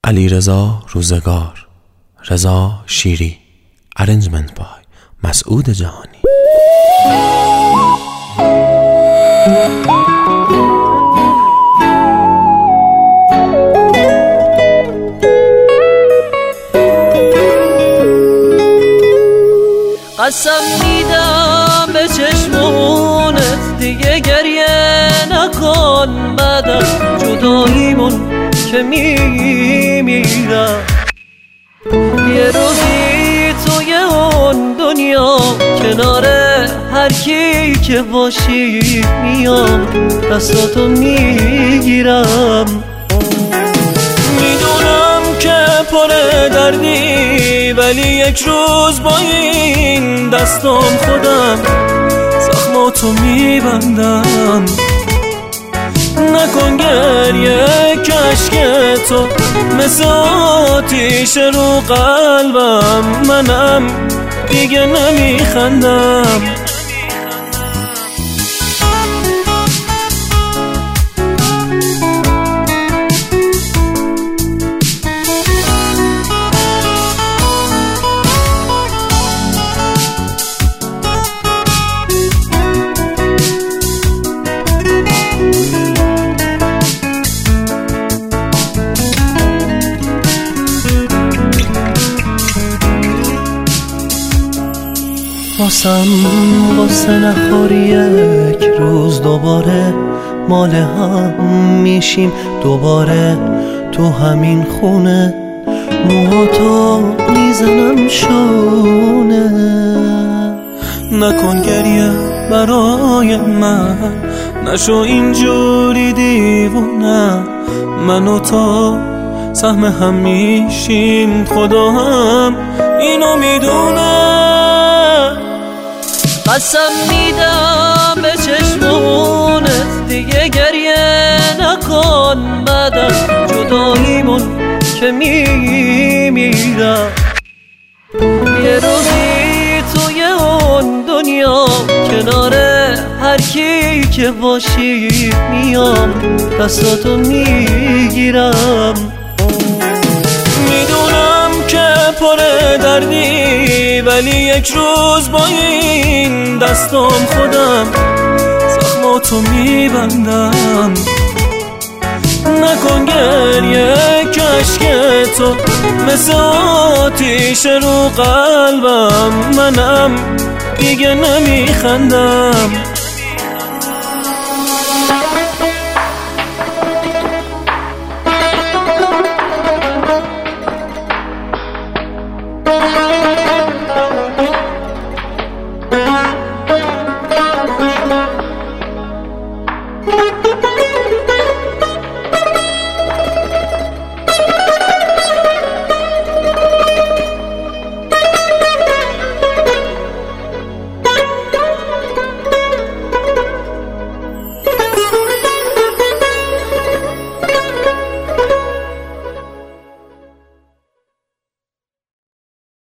علیرضا روزگار، رضا شیری، ارنجمنت بای مسعود جهانی. قسم میدم به چشمونت دیگه گریه نکن، بعد از جداییمون که میمیرم. یه روزی توی اون دنیا کنار هر کی که باشی میام دستاتو میگیرم. میدونم که پر دردی ولی یک روز با این دستم خودم زخماتو میبندم. نکن گریه کشک تو مثل آتیش رو قلبم، منم دیگه نمیخندم. واسم غصه نخوری، یک روز دوباره مال هم میشیم دوباره تو همین خونه. موهاتو میزنم شونه. نکن گریه برای من، نشو اینجوری دیوونه. من و تو سهم هم میشیم، خدا هم اینو میدونه. قسم میدم به چشمونت دیگه گریه نکن، بعد از جداییمون که میمیرم. یه روزی توی اون دنیا کنار هر کی که باشی میام دستاتو میگیرم. میدونم که پر دردی ولی یک روز با این دستم خودم زخماتو میبندم. نکن گریه کشک تو مثل آتیش رو قلبم، منم دیگه نمیخندم.